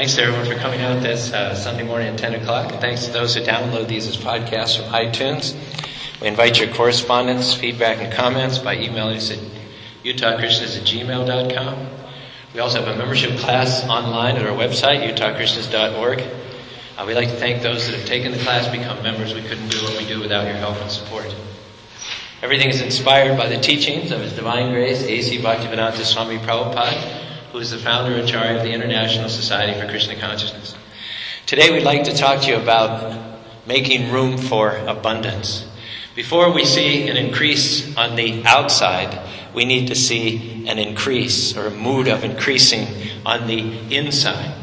Thanks to everyone for coming out this Sunday morning at 10 o'clock. And thanks to those who download these as podcasts from iTunes. We invite your correspondence, feedback, and comments by emailing us at utahchristians@gmail.com. We also have a membership class online at our website, utahchristians.org. We'd like to thank those that have taken the class, become members. We couldn't do what we do without your help and support. Everything is inspired by the teachings of His Divine Grace, A.C. Bhaktivedanta Swami Prabhupada, who is the founder and Acharya of the International Society for Krishna Consciousness. Today we'd like to talk to you about making room for abundance. Before we see an increase on the outside, we need to see an increase or a mood of increasing on the inside.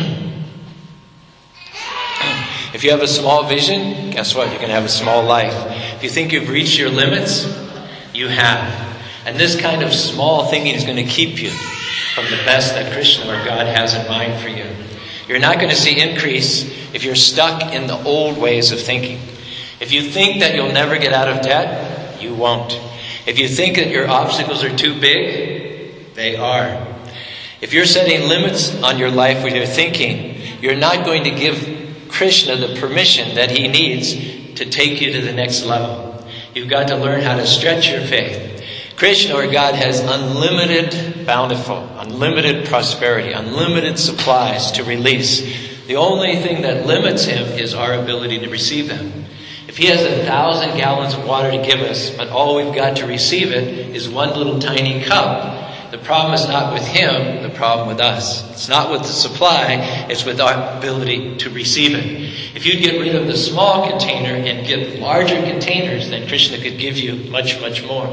If you have a small vision, guess what? You're going to have a small life. If you think you've reached your limits, you have. And this kind of small thinking is going to keep you from the best that Krishna or God has in mind for you. You're not going to see increase if you're stuck in the old ways of thinking. If you think that you'll never get out of debt, you won't. If you think that your obstacles are too big, they are. If you're setting limits on your life with your thinking, you're not going to give Krishna the permission that he needs to take you to the next level. You've got to learn how to stretch your faith. Krishna or God has unlimited bountiful, unlimited prosperity, unlimited supplies to release. The only thing that limits him is our ability to receive them. If he has 1,000 gallons of water to give us, but all we've got to receive it is one little tiny cup, the problem is not with him, the problem with us. It's not with the supply, it's with our ability to receive it. If you'd get rid of the small container and get larger containers, then Krishna could give you much, much more.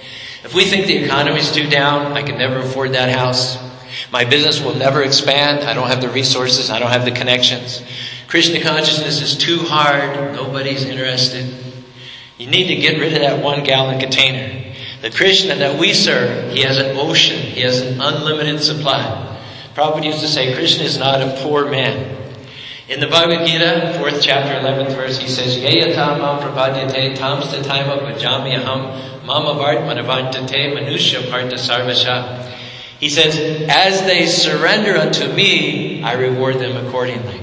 If we think the economy's too down, I can never afford that house. My business will never expand. I don't have the resources. I don't have the connections. Krishna consciousness is too hard. Nobody's interested. You need to get rid of that 1 gallon container. The Krishna that we serve, he has an ocean. He has an unlimited supply. Prabhupada used to say, Krishna is not a poor man. In the Bhagavad Gita, 4th chapter, 11th verse, he says, Yeyatam mam prapadyate tam stataima bhajami aham mama vart manavantate manusya parta sarvasha. He says, as they surrender unto me, I reward them accordingly.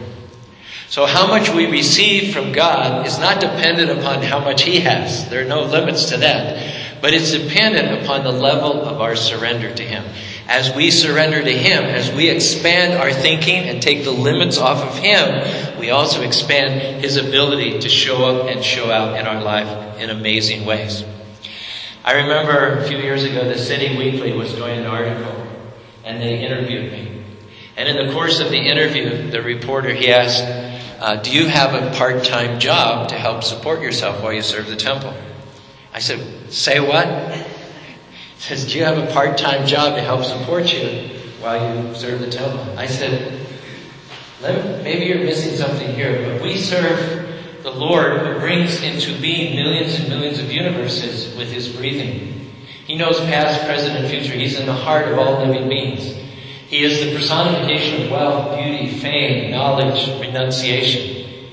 So how much we receive from God is not dependent upon how much he has. There are no limits to that. But it's dependent upon the level of our surrender to him. As we surrender to him, as we expand our thinking and take the limits off of him, we also expand his ability to show up and show out in our life in amazing ways. I remember a few years ago, the City Weekly was doing an article, and they interviewed me. And in the course of the interview, the reporter, he asked, do you have a part-time job to help support yourself while you serve the temple? I said, say what? He says, do you have a part-time job to help support you while you serve the temple? I said, maybe you're missing something here, but we serve the Lord who brings into being millions and millions of universes with his breathing. He knows past, present, and future. He's in the heart of all living beings. He is the personification of wealth, beauty, fame, knowledge, renunciation.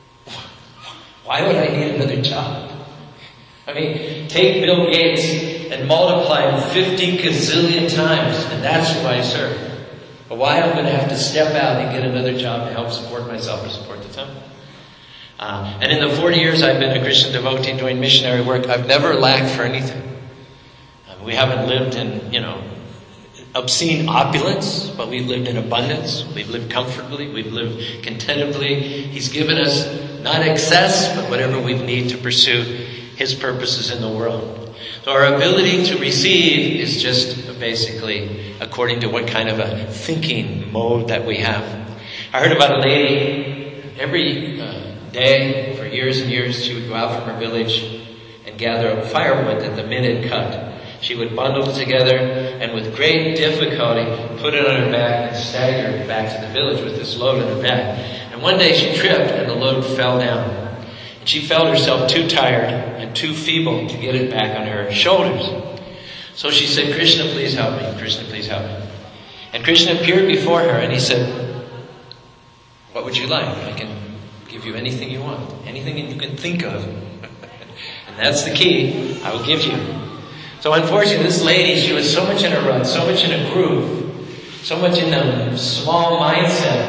Why would I need another job? I mean, take Bill Gates and multiply him 50 gazillion times, and that's who I serve. But why am I going to have to step out and get another job to help support myself or support the temple? And in the 40 years I've been a Christian devotee doing missionary work, I've never lacked for anything. We haven't lived in, obscene opulence, but we've lived in abundance. We've lived comfortably. We've lived contentably. He's given us not excess, but whatever we need to pursue his purposes in the world. So our ability to receive is just basically according to what kind of a thinking mode that we have. I heard about a lady, every day for years and years, she would go out from her village and gather up firewood that the men had cut. She would bundle it together and with great difficulty put it on her back and stagger back to the village with this load on her back. And one day she tripped and the load fell down. And she felt herself too tired and too feeble to get it back on her shoulders. So she said, Krishna, please help me. Krishna, please help me. And Krishna appeared before her and he said, what would you like? I can give you anything you want. Anything you can think of. And that's the key. I will give you. So unfortunately, this lady, she was so much in a rut, so much in a groove, so much in a small mindset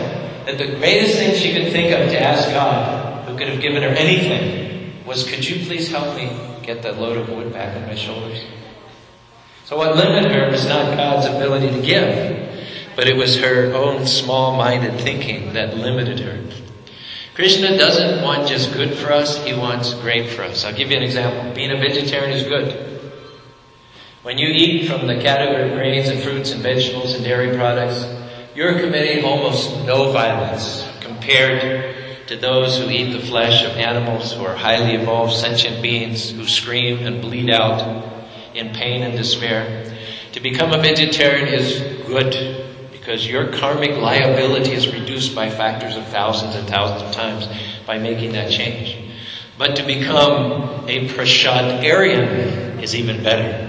that the greatest thing she could think of to ask God, who could have given her anything, was, could you please help me get that load of wood back on my shoulders? So what limited her was not God's ability to give, but it was her own small-minded thinking that limited her. Krishna doesn't want just good for us, he wants great for us. I'll give you an example. Being a vegetarian is good. When you eat from the category of grains and fruits and vegetables and dairy products, you're committing almost no violence compared to those who eat the flesh of animals who are highly evolved sentient beings who scream and bleed out in pain and despair. To become a vegetarian is good because your karmic liability is reduced by factors of thousands and thousands of times by making that change. But to become a Prashadarian is even better.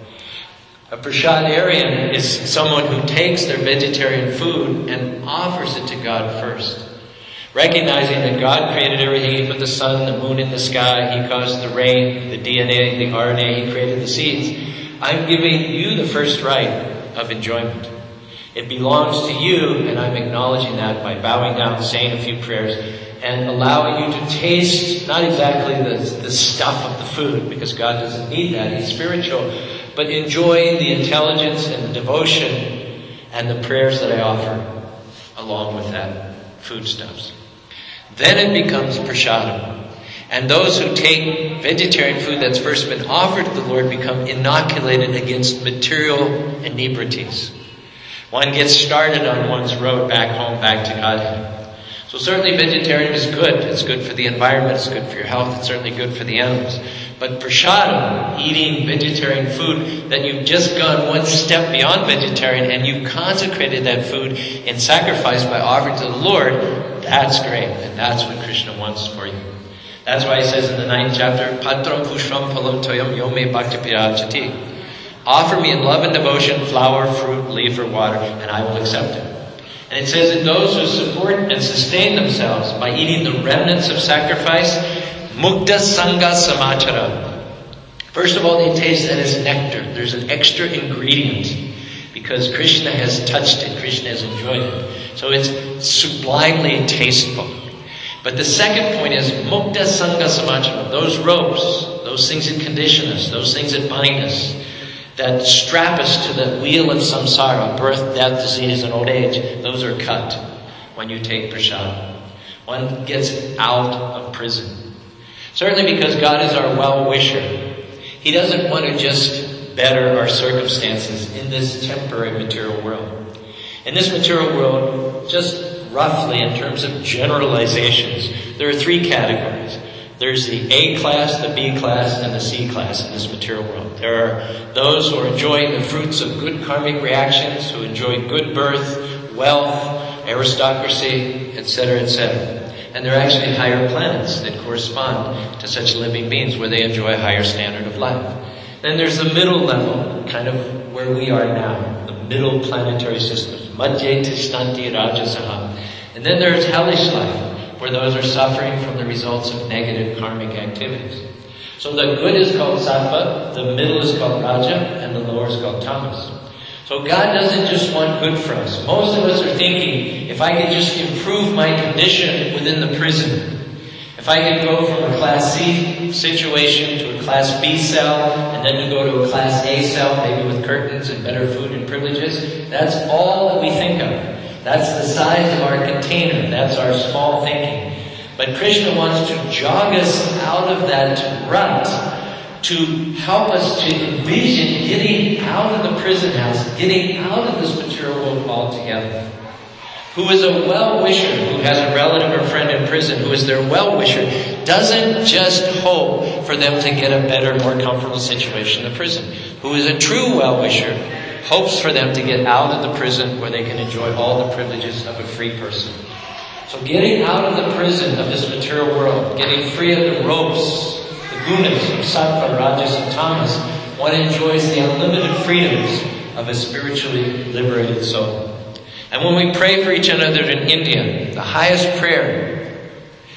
A Prashadarian is someone who takes their vegetarian food and offers it to God first. Recognizing that God created everything. He put the sun, the moon in the sky. He caused the rain, the DNA, the RNA. He created the seeds. I'm giving you the first right of enjoyment. It belongs to you, and I'm acknowledging that by bowing down, saying a few prayers, and allowing you to taste not exactly the stuff of the food, because God doesn't need that. He's spiritual. But enjoying the intelligence and the devotion and the prayers that I offer along with that foodstuffs. Then it becomes prasadam. And those who take vegetarian food that's first been offered to the Lord become inoculated against material inebrities. One gets started on one's road back home, back to Godhead. So certainly vegetarian is good. It's good for the environment. It's good for your health. It's certainly good for the animals. But prasadam, eating vegetarian food, that you've just gone one step beyond vegetarian and you've consecrated that food in sacrifice by offering to the Lord, that's great. And that's what Krishna wants for you. That's why he says in the 9th chapter, Patram pushpam phalam toyam yome bhakti pirachati. Offer me in love and devotion flower, fruit, leaf, or water, and I will accept it. And it says that those who support and sustain themselves by eating the remnants of sacrifice, mukta sangha samachara. First of all, they taste that as nectar. There's an extra ingredient because Krishna has touched it. Krishna has enjoyed it. So it's sublimely tasteful. But the second point is mukta sangha samachara. Those ropes, those things that condition us, those things that bind us, that strap us to the wheel of samsara, birth, death, disease, and old age, those are cut when you take prasadam. One gets out of prison. Certainly because God is our well-wisher. He doesn't want to just better our circumstances in this temporary material world. In this material world, just roughly in terms of generalizations, there are 3 categories. There's the A class, the B class, and the C class in this material world. There are those who are enjoying the fruits of good karmic reactions, who enjoy good birth, wealth, aristocracy, etc., etc. And there are actually higher planets that correspond to such living beings where they enjoy a higher standard of life. Then there's the middle level, kind of where we are now, the middle planetary system. Madhye Tishtanti Rajasaha. And then there's hellish life, where those are suffering from the results of negative karmic activities. So the good is called sattva, the middle is called raja, and the lower is called tamas. So God doesn't just want good for us. Most of us are thinking, if I can just improve my condition within the prison, if I can go from a class C situation to a class B cell, and then to go to a class A cell, maybe with curtains and better food and privileges, that's all that we think of. That's the size of our container. That's our small thinking. But Krishna wants to jog us out of that rut, to help us to envision getting out of the prison house, getting out of this material world altogether. Who is a well-wisher, who has a relative or friend in prison, who is their well-wisher, doesn't just hope for them to get a better, more comfortable situation in the prison. Who is a true well-wisher, hopes for them to get out of the prison where they can enjoy all the privileges of a free person. So getting out of the prison of this material world, getting free of the ropes, the gunas of sattva, rajas, and tamas, one enjoys the unlimited freedoms of a spiritually liberated soul. And when we pray for each other in India, the highest prayer,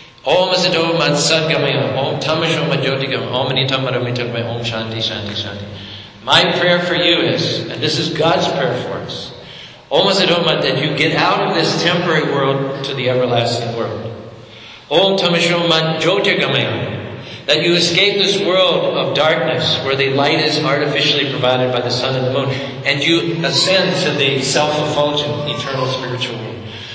Om Asado Madsadgamaya, Om Tamasho Madyotigam, Om Anitamaramitagmaya, Om Shanti Shanti Shanti. My prayer for you is, and this is God's prayer for us, That you get out of this temporary world to the everlasting world. That you escape this world of darkness where the light is artificially provided by the sun and the moon, and you ascend to the self-effulgent, eternal spiritual world.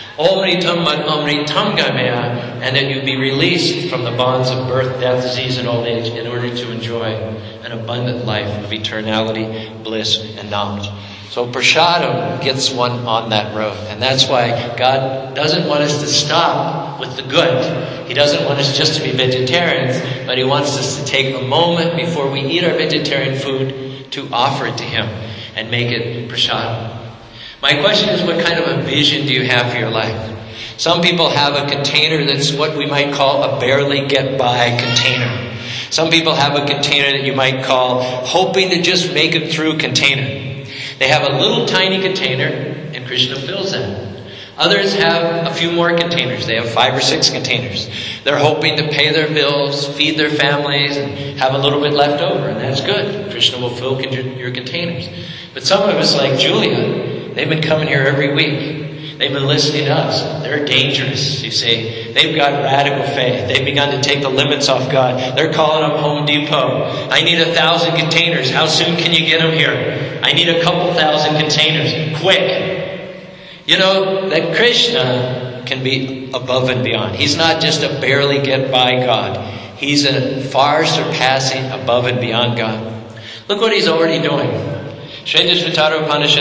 And that you be released from the bonds of birth, death, disease, and old age in order to enjoy an abundant life of eternality, bliss, and knowledge. So Prashadam gets one on that road. And that's why God doesn't want us to stop with the good. He doesn't want us just to be vegetarians, but He wants us to take a moment before we eat our vegetarian food to offer it to Him and make it Prashadam. My question is, what kind of a vision do you have for your life? Some people have a container that's what we might call a barely get by container. Some people have a container that you might call hoping to just make it through container. They have a little tiny container, and Krishna fills that. Others have a few more containers. They have 5 or 6 containers. They're hoping to pay their bills, feed their families, and have a little bit left over, and that's good. Krishna will fill your containers. But some of us, like Julia, they've been coming here every week. They've been listening to us. They're dangerous, you see. They've got radical faith. They've begun to take the limits off God. They're calling up Home Depot. I need 1,000 containers. How soon can you get them here? I need a couple thousand containers. Quick. You know that Krishna can be above and beyond. He's not just a barely get by God. He's a far surpassing above and beyond God. Look what He's already doing. That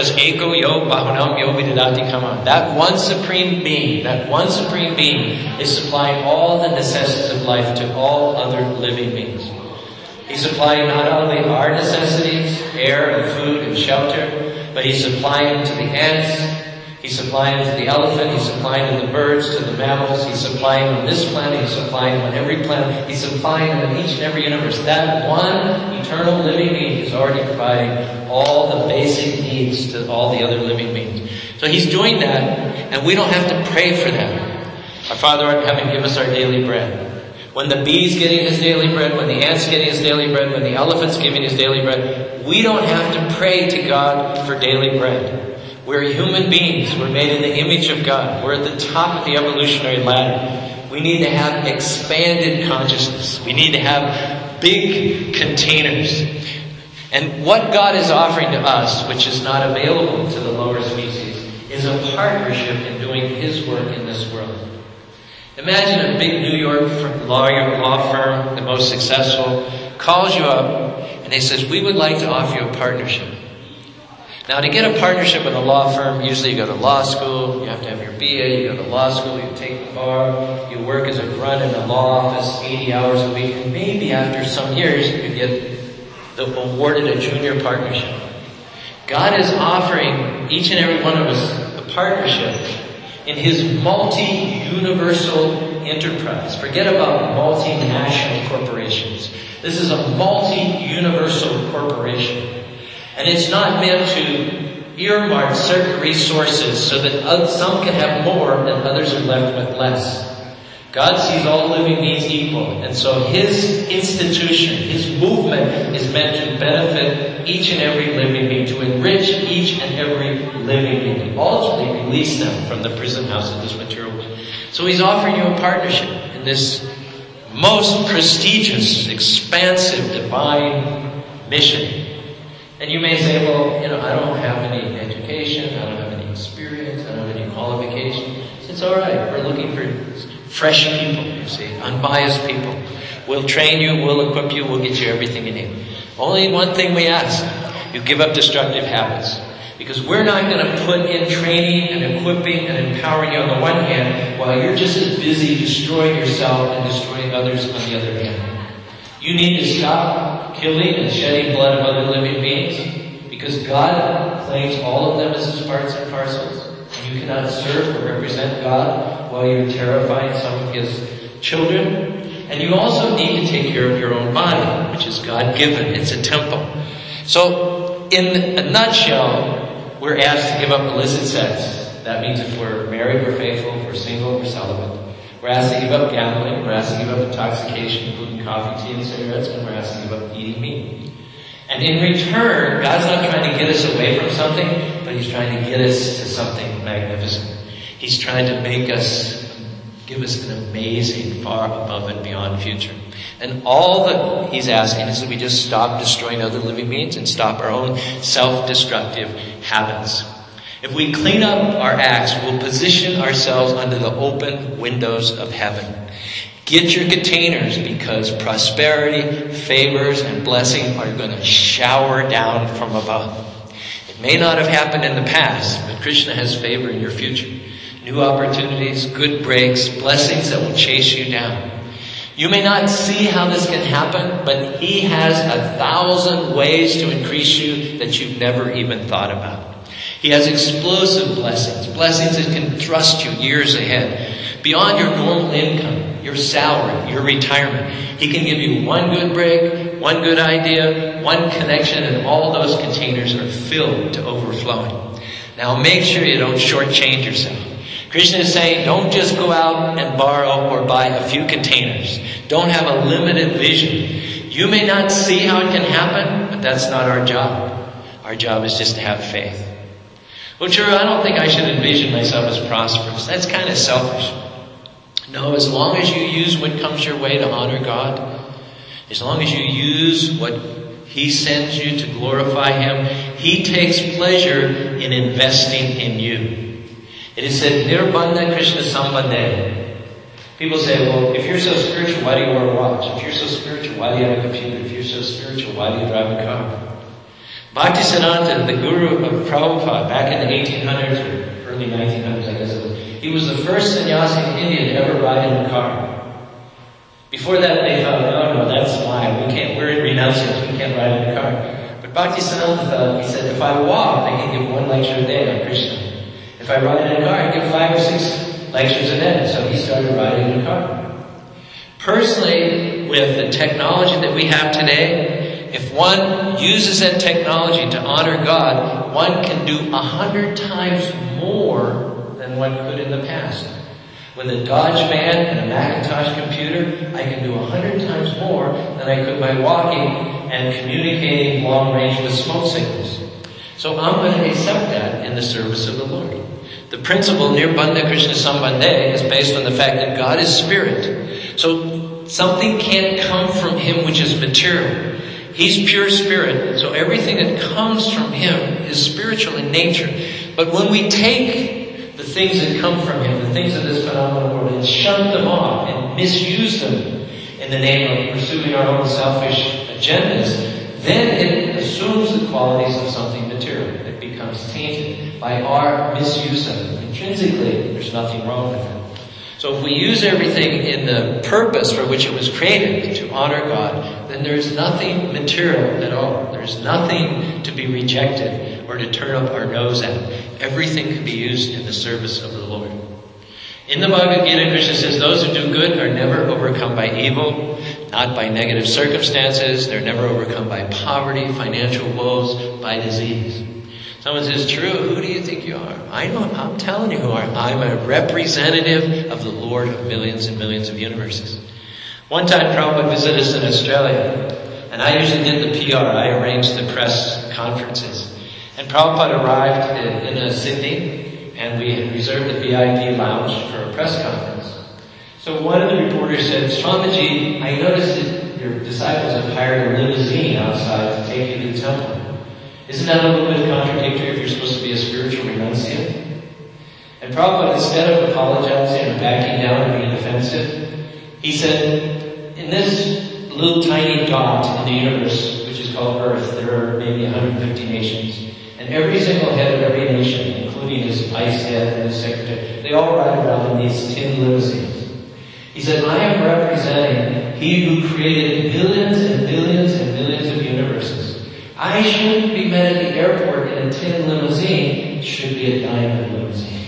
one supreme being is supplying all the necessities of life to all other living beings. He's supplying not only our necessities, air and food and shelter, but He's supplying them to the ants, He's supplying them to the elephant, He's supplying them to the birds, to the mammals, He's supplying them on this planet, He's supplying them on every planet, He's supplying them in each and every universe. That one eternal living being is already providing all the basic needs to all the other living beings. So He's doing that, and we don't have to pray for that. Our Father art in heaven, give us our daily bread. When the bee's getting his daily bread, when the ant's getting his daily bread, when the elephant's giving his daily bread, we don't have to pray to God for daily bread. We're human beings. We're made in the image of God. We're at the top of the evolutionary ladder. We need to have expanded consciousness. We need to have big containers. And what God is offering to us, which is not available to the lower species, is a partnership in doing His work in this world. Imagine a big New York law firm, the most successful, calls you up and they says, we would like to offer you a partnership. Now, to get a partnership with a law firm, usually you go to law school, you have to have your BA, you go to law school, you take the bar, you work as a grunt in the law office 80 hours a week, and maybe after some years you get awarded a junior partnership. God is offering each and every one of us a partnership in His multi-universal enterprise. Forget about multinational corporations. This is a multi-universal corporation. And it's not meant to earmark certain resources so that some can have more and others are left with less. God sees all living beings equal. And so His institution, His movement is meant to benefit each and every living being, to enrich each and every living being, and ultimately release them from the prison house of this material world. So He's offering you a partnership in this most prestigious, expansive, divine mission. And you may say, well, I don't have any education, I don't have any experience, I don't have any qualification. It's all right. We're looking for fresh people, you see, unbiased people. We'll train you, we'll equip you, we'll get you everything you need. Only one thing we ask, you give up destructive habits. Because we're not going to put in training and equipping and empowering you on the one hand, while you're just as busy destroying yourself and destroying others on the other hand. You need to stop killing and shedding blood of other living beings, because God claims all of them as His parts and parcels. And you cannot serve or represent God while you're terrifying some of His children. And you also need to take care of your own body, which is God-given. It's a temple. So, in a nutshell, we're asked to give up illicit sex. That means if we're married, we're faithful. If we're single, we're celibate. We're asked to give up gambling. We're asked to give up intoxication, including coffee, tea, and cigarettes. And we're asked to give up eating meat. And in return, God's not trying to get us away from something, but but he's trying to get us to something magnificent. He's trying to give us an amazing, far above and beyond future. And all that he's asking is that we just stop destroying other living beings and stop our own self-destructive habits. If we clean up our acts, we'll position ourselves under the open windows of heaven. Get your containers, because prosperity, favors, and blessing are going to shower down from above. It may not have happened in the past, but Krishna has favor in your future. New opportunities, good breaks, blessings that will chase you down. You may not see how this can happen, but he has 1,000 ways to increase you that you've never even thought about. He has explosive blessings that can thrust you years ahead, beyond your normal income, your salary, your retirement. He can give you one good break, one good idea, one connection, and all those containers are filled to overflowing. Now make sure you don't shortchange yourself. Krishna is saying, don't just go out and borrow or buy a few containers. Don't have a limited vision. You may not see how it can happen, but that's not our job. Our job is just to have faith. Well, sure, I don't think I should envision myself as prosperous. That's kind of selfish. No, as long as you use what comes your way to honor God, as long as you use what He sends you to glorify Him, He takes pleasure in investing in you. It is said, Nirbandha Krishna Sambandhe. People say, well, if you're so spiritual, why do you wear a watch? If you're so spiritual, why do you have a computer? If you're so spiritual, why do you drive a car? Bhaktisiddhanta, the guru of Prabhupada, back in the 1800s or early 1900s, I guess it was, he was the first sannyasi in India to ever ride in a car. Before that, they thought, no, that's why. We're renunciates, we can't ride in a car. But Bhaktisiddhanta thought, he said, if I walk, I can give one lecture a day on Krishna. If I ride in a car, I give 5 or 6 lectures a day. So he started riding in a car. Personally, with the technology that we have today, if one uses that technology to honor God, one can do 100 times more than one could in the past. With a Dodge van and a Macintosh computer, I can do 100 times more than I could by walking and communicating long range with smoke signals. So I'm going to accept that in the service of the Lord. The principle Nirbandha Krishna Sambandhe is based on the fact that God is spirit. So something can't come from Him which is material. He's pure spirit. So everything that comes from Him is spiritual in nature. But when we take the things that come from Him, the things of this phenomenal world, and shun them off and misuse them in the name of pursuing our own selfish agendas, then it assumes the qualities of something material. It becomes tainted by our misuse of it. Intrinsically, there's nothing wrong with it. So if we use everything in the purpose for which it was created, to honor God, then there's nothing material at all. There's nothing to be rejected or to turn up our nose at. Everything can be used in the service of the Lord. In the Bhagavad Gita, Krishna says, those who do good are never overcome by evil, not by negative circumstances. They're never overcome by poverty, financial woes, by disease. Someone says, true, who do you think you are? I'm telling you who I am. I'm a representative of the Lord of millions and millions of universes. One time, Prabhupada visited us in Australia, and I usually did the PR. I arranged the press conferences. And Prabhupada arrived in Sydney, and we had reserved the VIP lounge for a press conference. So one of the reporters said, Swamiji, I noticed that your disciples have hired a limousine outside to take you to the temple. Isn't that a little bit contradictory if you're supposed to be a spiritual renunciate? And Prabhupada, instead of apologizing or backing down or being offensive, he said, in this little tiny dot in the universe, which is called Earth, there are maybe 150 nations. And every single head of every nation, including his vice head and his secretary, they all ride around in these tin limousines. He said, I am representing He who created billions and billions and billions of universes. I shouldn't be met at the airport in a tin limousine. It should be a diamond limousine.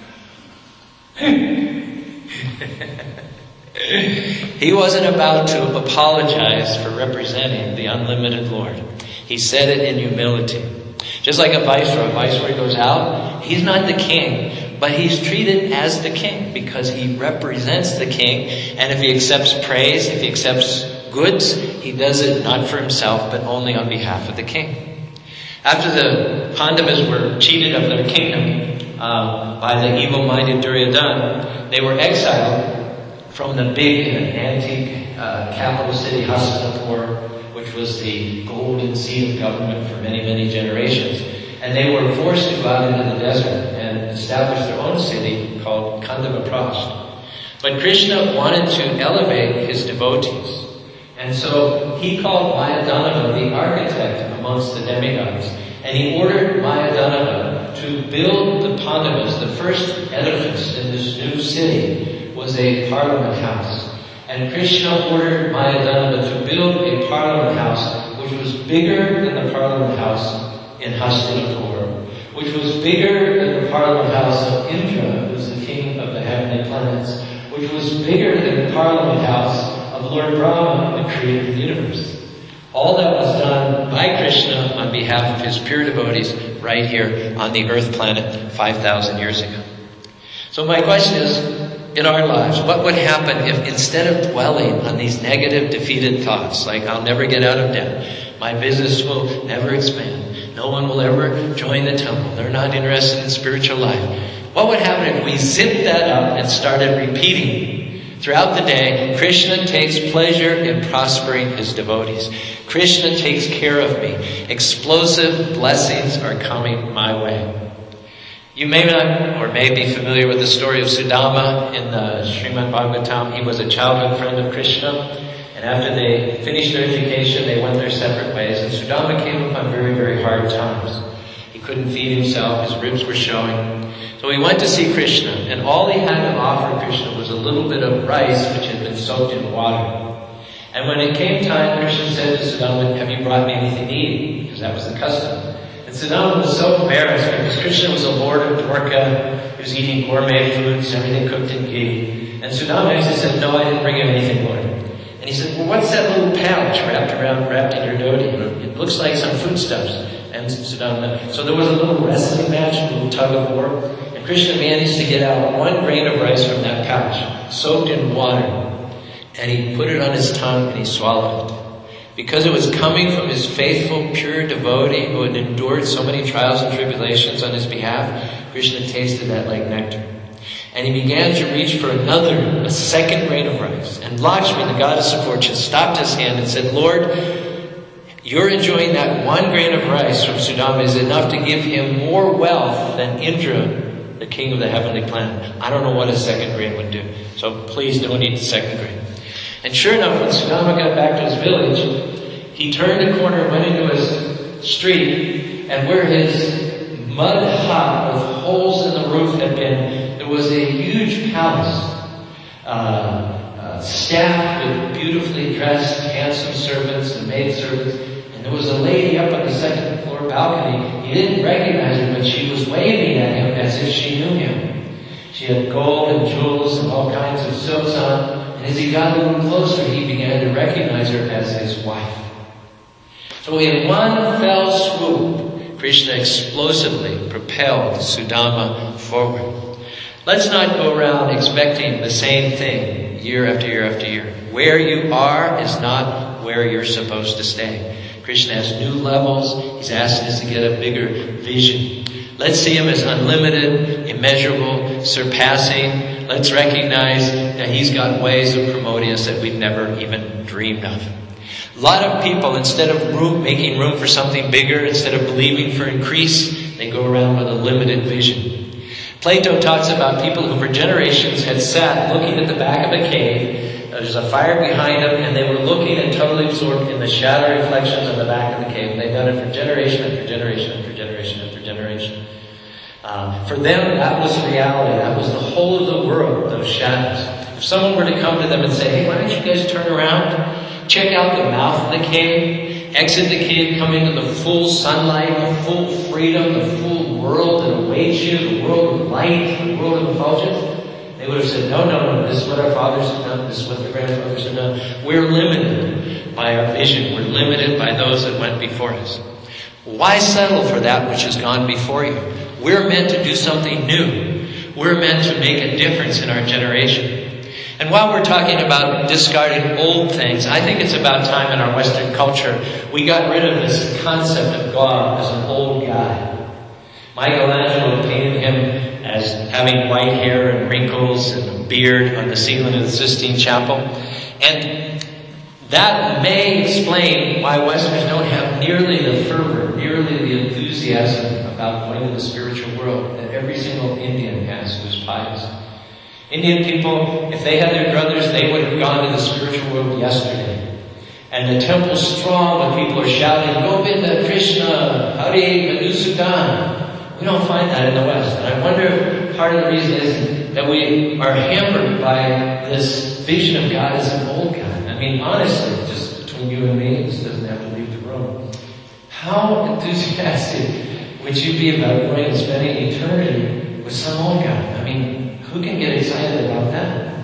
He wasn't about to apologize for representing the unlimited Lord. He said it in humility. Just like a viceroy goes out, he's not the king, but he's treated as the king because he represents the king. And if he accepts praise, if he accepts goods, he does it not for himself, but only on behalf of the king. After the Pandavas were cheated of their kingdom by the evil-minded Duryodhana, they were exiled from the big and antique capital city Hastinapur, which was the golden seat of government for many, many generations. And they were forced to go out into the desert and establish their own city called Kandavaprast. But Krishna wanted to elevate his devotees. And so he called Mayadanava the architect amongst the demigods. And he ordered Mayadanava to build the Pandavas. The first edifice in this new city was a parliament house. And Krishna ordered Mayadanava to build a parliament house which was bigger than the parliament house in Hastinapur, which was bigger than the parliament house of Indra, who was the king of the heavenly planets, which was bigger than the parliament house of Lord Brahma, the creator of the universe. All that was done by Krishna on behalf of his pure devotees right here on the earth planet 5,000 years ago. So my question is, in our lives, what would happen if instead of dwelling on these negative, defeated thoughts, like I'll never get out of debt, my business will never expand, no one will ever join the temple, they're not interested in spiritual life. What would happen if we zipped that up and started repeating throughout the day, Krishna takes pleasure in prospering his devotees. Krishna takes care of me. Explosive blessings are coming my way. You may not or may be familiar with the story of Sudama in the Srimad Bhagavatam. He was a childhood friend of Krishna. And after they finished their education, they went their separate ways. And Sudama came upon very, very hard times. He couldn't feed himself. His ribs were showing. So he went to see Krishna. And all he had to offer Krishna was a little bit of rice which had been soaked in water. And when it came time, Krishna said to Sudama, have you brought me anything to eat? Because that was the custom. And Sudama was so embarrassed because Krishna was a lord of Dwarka. He was eating gourmet foods, everything cooked in ghee. And Sudama actually said, no, I didn't bring you anything, Lord. And he said, well, what's that little pouch wrapped in your dhoti? It looks like some foodstuffs. And Sudama, so there was a little wrestling match, a little tug of war. And Krishna managed to get out 1 grain of rice from that pouch, soaked in water. And he put it on his tongue and he swallowed it. Because it was coming from his faithful, pure devotee who had endured so many trials and tribulations on his behalf, Krishna tasted that like nectar. And he began to reach for a second grain of rice. And Lakshmi, the goddess of fortune, stopped his hand and said, Lord, you're enjoying that 1 grain of rice from Sudama is enough to give him more wealth than Indra, the king of the heavenly planet. I don't know what a second grain would do. So please don't eat the second grain. And sure enough, when Sudama got back to his village, he turned a corner, went into his street, and where his mud hut with holes in the roof had been, there was a huge palace, staffed with beautifully dressed, handsome servants and maidservants. And there was a lady up on the second floor balcony. He didn't recognize her, but she was waving at him as if she knew him. She had gold and jewels and all kinds of silks on. And as he got a little closer, he began to recognize her as his wife. So in one fell swoop, Krishna explosively propelled Sudama forward. Let's not go around expecting the same thing year after year after year. Where you are is not where you're supposed to stay. Krishna has new levels. He's asking us to get a bigger vision. Let's see him as unlimited, immeasurable, surpassing. Let's recognize that he's got ways of promoting us that we've never even dreamed of. A lot of people, instead of making room for something bigger, instead of believing for increase, they go around with a limited vision. Plato talks about people who for generations had sat looking at the back of a cave. There's a fire behind them, and they were looking and totally absorbed in the shadow reflections on the back of the cave. They've done it for generation after generation after generation after generation. For them, that was reality. That was the whole of the world, those shadows. If someone were to come to them and say, hey, why don't you guys turn around? Check out the mouth of the cave. Exit the cave, come into the full sunlight, the full freedom, the full world that awaits you, the world of light, the world of effulgence. They would have said, no, this is what our fathers have done, this is what their grandfathers have done. We're limited by our vision. We're limited by those that went before us. Why settle for that which has gone before you? We're meant to do something new. We're meant to make a difference in our generation. And while we're talking about discarding old things, I think it's about time in our Western culture we got rid of this concept of God as an old guy. Michelangelo painted him as having white hair and wrinkles and a beard on the ceiling of the Sistine Chapel. And that may explain why Westerners don't have nearly the fervor, nearly the enthusiasm about going to the spiritual world that every single Indian has who's pious. Indian people, if they had their druthers, they would have gone to the spiritual world yesterday. And the temple's strong when people are shouting, Govinda, Krishna, Hare, Madhusudan. We don't find that in the West. And I wonder if part of the reason is that we are hampered by this vision of God as an old guy. I mean, honestly, just between you and me, this doesn't have to leave the room. How enthusiastic would you be about going and spending eternity with some old guy? I mean, who can get excited about that?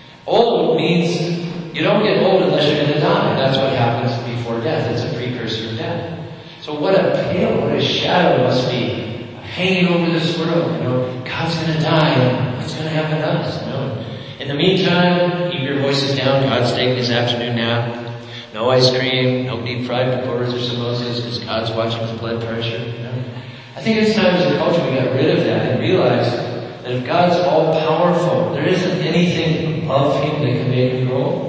Old means you don't get old unless you're going to die. That's what happens before death. It's a precursor of death. So what a pale, what a shadow must be hanging over this world. You know, God's going to die. And what's going to happen to us? You know? In the meantime, keep your voices down. God's taking his afternoon nap. No ice cream, no deep fried pakoras or samosas because God's watching his blood pressure. You know? I think it's time as a culture we got rid of that and realized that if God's all-powerful, there isn't anything above him that can make him grow.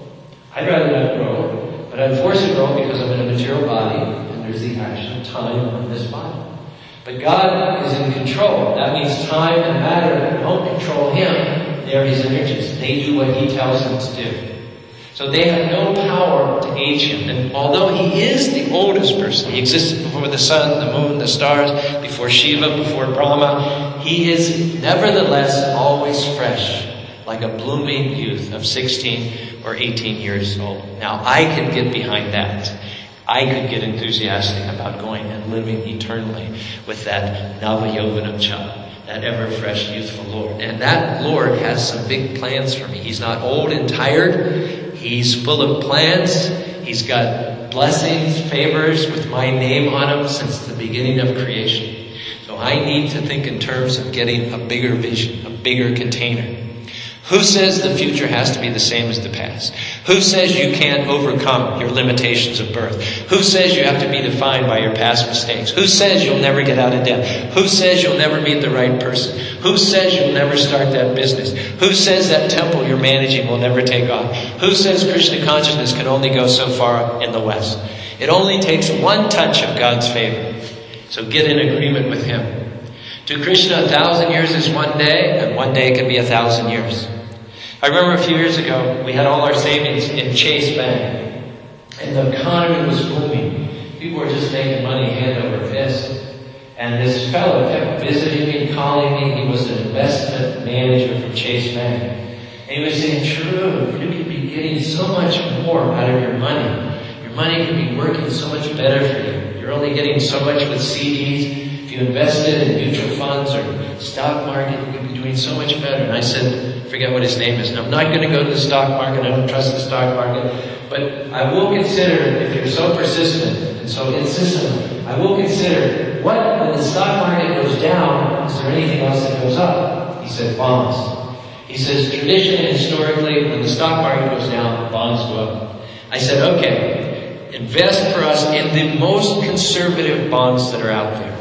I'd rather not grow, but I'm forced to grow because I'm in a material body, and there's the action of time on this body. But God is in control. That means time and matter don't control him. They're his energies. They do what he tells them to do. So they have no power to age him. And although he is the oldest person, he existed before the sun, the moon, the stars, before Shiva, before Brahma, he is nevertheless always fresh, like a blooming youth of 16 or 18 years old. Now, I could get behind that. I could get enthusiastic about going and living eternally with that Navayovanam child, that ever-fresh, youthful Lord. And that Lord has some big plans for me. He's not old and tired. He's full of plans. He's got blessings, favors with my name on him since the beginning of creation. So I need to think in terms of getting a bigger vision, a bigger container. Who says the future has to be the same as the past? Who says you can't overcome your limitations of birth? Who says you have to be defined by your past mistakes? Who says you'll never get out of debt? Who says you'll never meet the right person? Who says you'll never start that business? Who says that temple you're managing will never take off? Who says Krishna consciousness can only go so far in the West? It only takes one touch of God's favor. So get in agreement with him. To Krishna, 1,000 years is one day, and one day can be 1,000 years. I remember a few years ago, we had all our savings in Chase Bank, and the economy was booming. People were just making money hand over fist. And this fellow kept visiting me, calling me. He was an investment manager from Chase Bank. And he was saying, True, you could be getting so much more out of your money. Your money could be working so much better for you. You're only getting so much with CDs. If you invested in mutual funds or stock market, you could be doing so much better. And I said, forget what his name is. And I'm not going to go to the stock market. I don't trust the stock market. But I will consider, if you're so persistent and so insistent, I will consider when the stock market goes down, is there anything else that goes up? He said, bonds. He says, traditionally and historically, when the stock market goes down, bonds go up. I said, okay, invest for us in the most conservative bonds that are out there.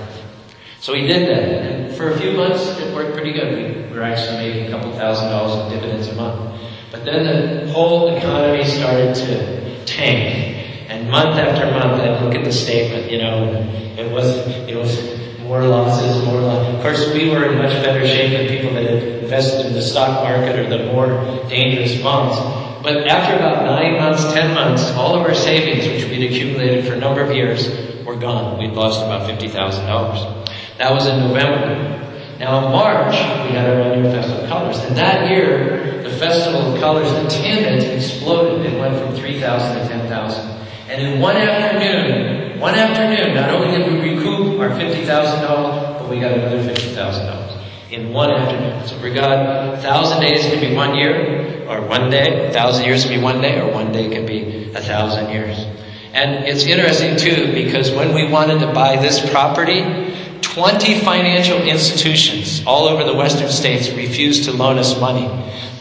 So he did that, and for a few months it worked pretty good. We were actually making a couple $1,000s in dividends a month. But then the whole economy started to tank, and month after month I'd look at the statement, it was more losses. Of course, we were in much better shape than people that had invested in the stock market or the more dangerous bonds. But after about 9 months, 10 months, all of our savings, which we'd accumulated for a number of years, were gone. We'd lost about $50,000. That was in November. Now in March, we had our annual Festival of Colors. And that year, the Festival of Colors attendance exploded. It went from 3,000 to 10,000. And in one afternoon, not only did we recoup our $50,000, but we got another $50,000 in one afternoon. So for God, 1,000 days can be 1 year, or 1 day. 1,000 years can be 1 day, or 1 day can be 1,000 years. And it's interesting too, because when we wanted to buy this property, 20 financial institutions all over the western states refused to loan us money.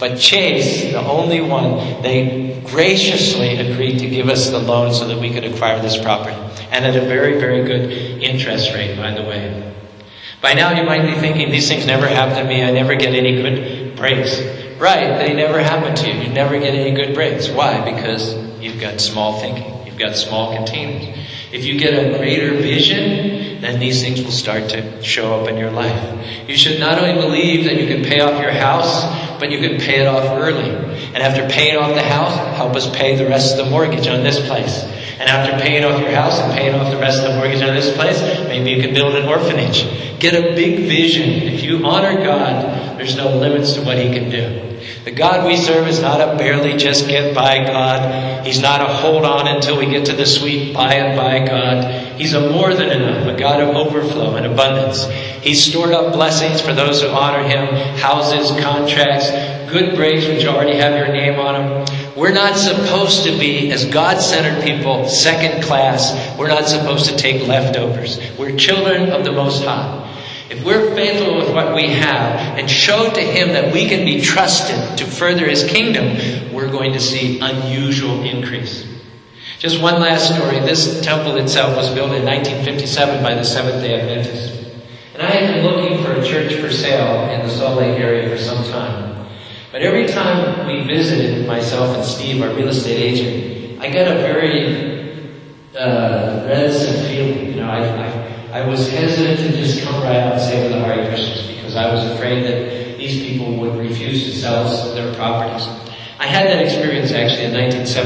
But Chase, the only one, they graciously agreed to give us the loan so that we could acquire this property. And at a very, very good interest rate, by the way. By now you might be thinking, these things never happen to me. I never get any good breaks. Right, they never happen to you. You never get any good breaks. Why? Because you've got small thinking. You've got small containers. If you get a greater vision, then these things will start to show up in your life. You should not only believe that you can pay off your house, but you can pay it off early. And after paying off the house, help us pay the rest of the mortgage on this place. And after paying off your house and paying off the rest of the mortgage on this place, maybe you can build an orphanage. Get a big vision. If you honor God, there's no limits to what He can do. The God we serve is not a barely just get by God. He's not a hold on until we get to the sweet by and by God. He's a more than enough, a God of overflow and abundance. He's stored up blessings for those who honor Him, houses, contracts, good breaks which already have your name on them. We're not supposed to be, as God-centered people, second class. We're not supposed to take leftovers. We're children of the Most High. If we're faithful with what we have and show to Him that we can be trusted to further His kingdom, we're going to see unusual increase. Just one last story. This temple itself was built in 1957 by the Seventh-day Adventists. And I had been looking for a church for sale in the Salt Lake area for some time. But every time we visited, myself and Steve, our real estate agent, I got a very reticent feeling. I was hesitant to just come right out and say we're the Hare Krishnas because I was afraid that these people would refuse to sell us their properties. I had that experience actually in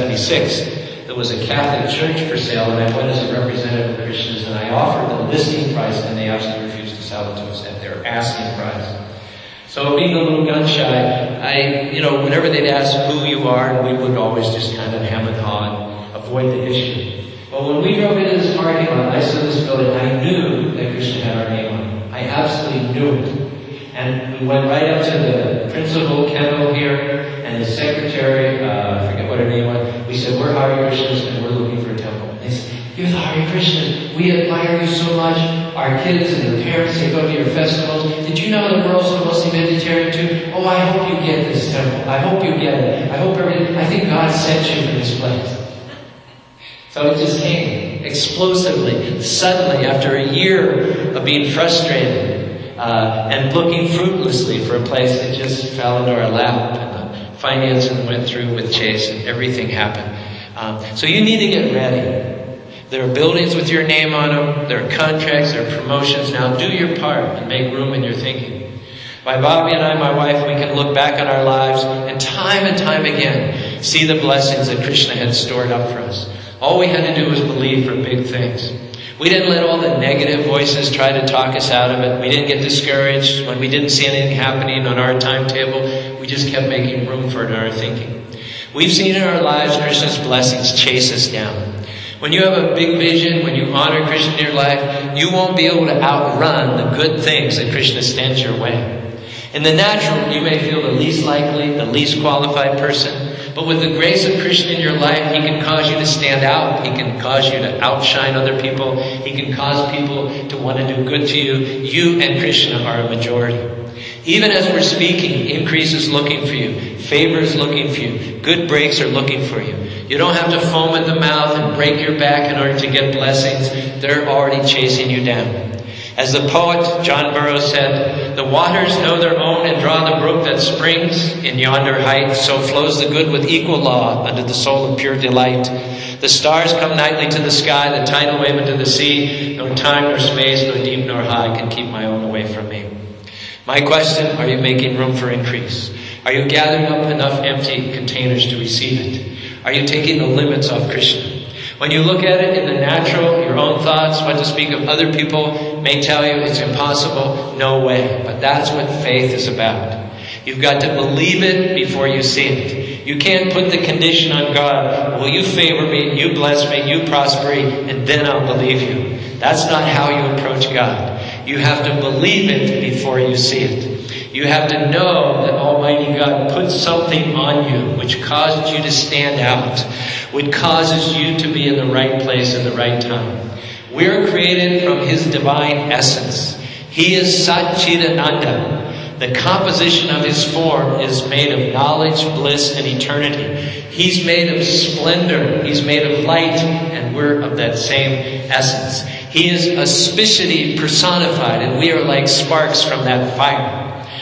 1976. There was a Catholic church for sale, and I went as a representative of Krishnas, and I offered the listing price, and they absolutely refused to sell it to us at their asking price. So being a little gun shy, whenever they'd ask who you are, we would always just kind of hem and haw and avoid the issue. But when we drove into this parking lot, I saw this building, I knew that Krishna had our name on it. I absolutely knew it. And we went right up to the principal, Kendall here, and the secretary, I forget what her name was. We said, we're Hare Krishnas and we're looking for a temple. And they said, you're the Hare Krishnas. We admire you so much. Our kids and the parents, they go to your festivals. Did you know the world's mostly vegetarian too? Oh, I hope you get this temple. I hope you get it. I think God sent you for this place. So it just came explosively, suddenly, after a year of being frustrated and looking fruitlessly for a place that just fell into our lap. And the financing went through with Chase and everything happened. So you need to get ready. There are buildings with your name on them. There are contracts. There are promotions. Now do your part and make room in your thinking. By Bobby and I, my wife, we can look back on our lives and time again see the blessings that Krishna had stored up for us. All we had to do was believe for big things. We didn't let all the negative voices try to talk us out of it. We didn't get discouraged when we didn't see anything happening on our timetable. We just kept making room for it in our thinking. We've seen in our lives Krishna's blessings chase us down. When you have a big vision, when you honor Krishna in your life, you won't be able to outrun the good things that Krishna sends your way. In the natural, you may feel the least likely, the least qualified person. But with the grace of Krishna in your life, He can cause you to stand out. He can cause you to outshine other people. He can cause people to want to do good to you. You and Krishna are a majority. Even as we're speaking, increase is looking for you. Favor is looking for you. Good breaks are looking for you. You don't have to foam at the mouth and break your back in order to get blessings. They're already chasing you down. As the poet John Burroughs said, the waters know their own and draw the brook that springs in yonder height. So flows the good with equal law under the soul of pure delight. The stars come nightly to the sky, the tidal wave into the sea. Nor time nor space, nor deep nor high can keep my own away from me. My question, are you making room for increase? Are you gathering up enough empty containers to receive it? Are you taking the limits off Krishna? When you look at it in the natural, your own thoughts, what to speak of other people, may tell you it's impossible. No way. But that's what faith is about. You've got to believe it before you see it. You can't put the condition on God. Will you favor me? You bless me? You prosper me? And then I'll believe you. That's not how you approach God. You have to believe it before you see it. You have to know that Almighty God put something on you which causes you to stand out, which causes you to be in the right place at the right time. We're created from His divine essence. He is Satchidananda. The composition of his form is made of knowledge, bliss, and eternity. He's made of splendor. He's made of light, and we're of that same essence. He is auspicity personified, and we are like sparks from that fire.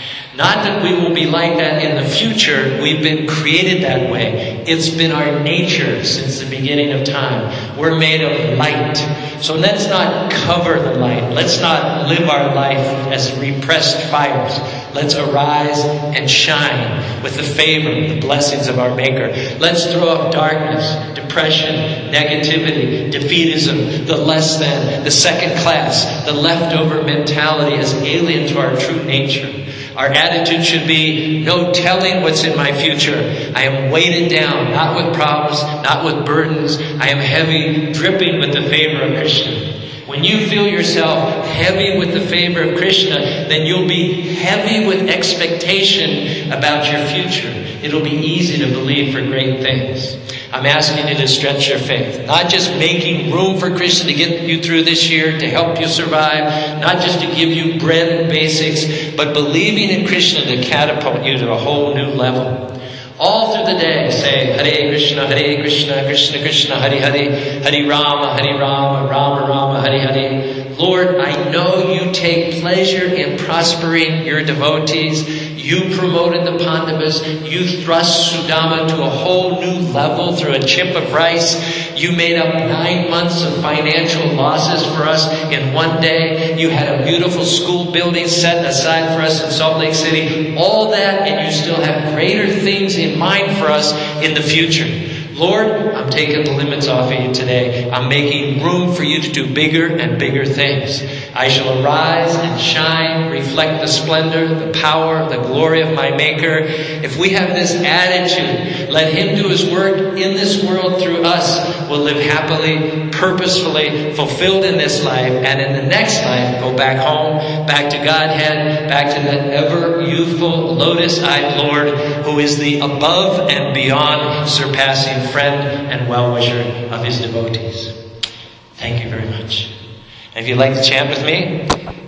Not that we will be like that in the future. We've been created that way. It's been our nature since the beginning of time. We're made of light. So let's not cover the light. Let's not live our life as repressed fires. Let's arise and shine with the favor, the blessings of our Maker. Let's throw up darkness, depression, negativity, defeatism, the less than, the second class, the leftover mentality as alien to our true nature. Our attitude should be no telling what's in my future. I am weighted down, not with problems, not with burdens. I am heavy, dripping with the favor of Krishna. When you feel yourself heavy with the favor of Krishna, then you'll be heavy with expectation about your future. It'll be easy to believe for great things. I'm asking you to stretch your faith. Not just making room for Krishna to get you through this year, to help you survive, not just to give you bread and basics, but believing in Krishna to catapult you to a whole new level. All through the day, say, Hare Krishna, Krishna Krishna, Hare Hare, Hare Rama, Rama Rama, Hare Hare. Lord, I know you take pleasure in prospering your devotees. You promoted the Pandavas. You thrust Sudama to a whole new level through a chip of rice. You made up 9 months of financial losses for us in one day. You had a beautiful school building set aside for us in Salt Lake City. All that, and you still have greater things in mind for us in the future. Lord, I'm taking the limits off of you today. I'm making room for you to do bigger and bigger things. I shall arise and shine, reflect the splendor, the power, the glory of my Maker. If we have this attitude, let Him do His work in this world through us. We'll live happily, purposefully, fulfilled in this life, and in the next life, go back home, back to Godhead, back to that ever youthful, lotus-eyed Lord, who is the above and beyond surpassing friend and well-wisher of His devotees. Thank you very much. And if you'd like to chant with me,